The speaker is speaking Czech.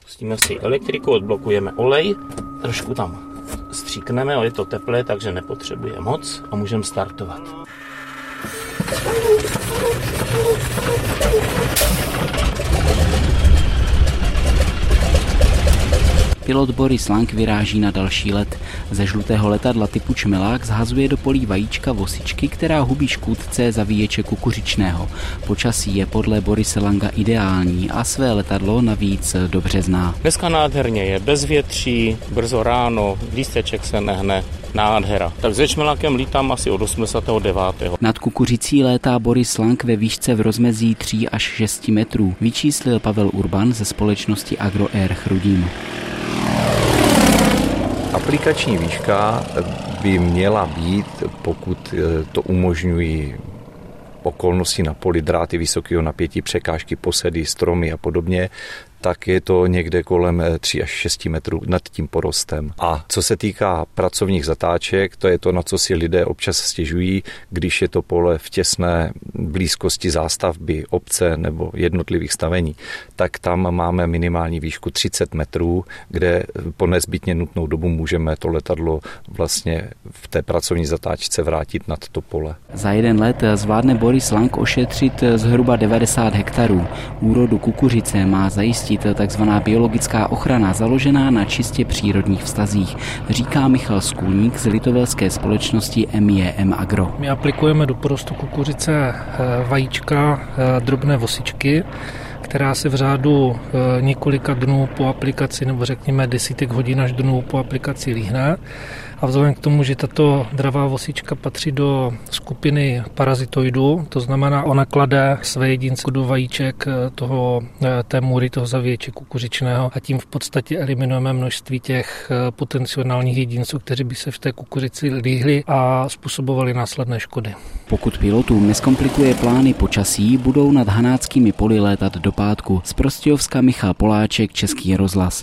Pustíme si elektriku, odblokujeme olej, trošku tam stříkneme, je to teplé, takže nepotřebuje moc a můžeme startovat. Pilot Boris Lang vyráží na další let. Ze žlutého letadla typu čmelák zhazuje do polí vajíčka vosičky, která hubí škůdce zavíječe kukuřičného. Počasí je podle Borise Langa ideální a své letadlo navíc dobře zná. Dneska nádherně je, bezvětří, brzo ráno, lísteček se nehne, nádhera. Tak se čmelákem lítám asi od 89. Nad kukuřicí létá Boris Lang ve výšce v rozmezí 3 až 6 metrů, vyčíslil Pavel Urban ze společnosti Agroair Chrudím. Aplikační výška by měla být, pokud to umožňují okolnosti na poli, dráty vysokého napětí, překážky, posedy, stromy a podobně, tak je to někde kolem 3 až 6 metrů nad tím porostem. A co se týká pracovních zatáček, to je to, na co si lidé občas stěžují, když je to pole v těsné blízkosti zástavby, obce nebo jednotlivých stavení, tak tam máme minimální výšku 30 metrů, kde po nezbytně nutnou dobu můžeme to letadlo vlastně v té pracovní zatáčce vrátit nad to pole. Za jeden let zvládne Boris Lang ošetřit zhruba 90 hektarů. Úrodu kukuřice má zajistit takzvaná biologická ochrana založená na čistě přírodních vztazích, říká Michal Skulník z litovelské společnosti MJM Agro. My aplikujeme do porostu kukuřice vajíčka drobné vosičky, která se v řádu několika dnů po aplikaci, nebo řekněme desítek hodin až dnů po aplikaci líhne. A vzhledem k tomu, že tato dravá vosička patří do skupiny parazitoidů, to znamená, ona klade své jedince do vajíček té můry, toho zavíječe kukuřičného a tím v podstatě eliminujeme množství těch potenciálních jedinců, kteří by se v té kukuřici líhli a způsobovali následné škody. Pokud pilotům neskomplikuje plány počasí, budou nad hanáckými poli létat do pátku. Z Prostějovska Michal Poláček, Český rozhlas.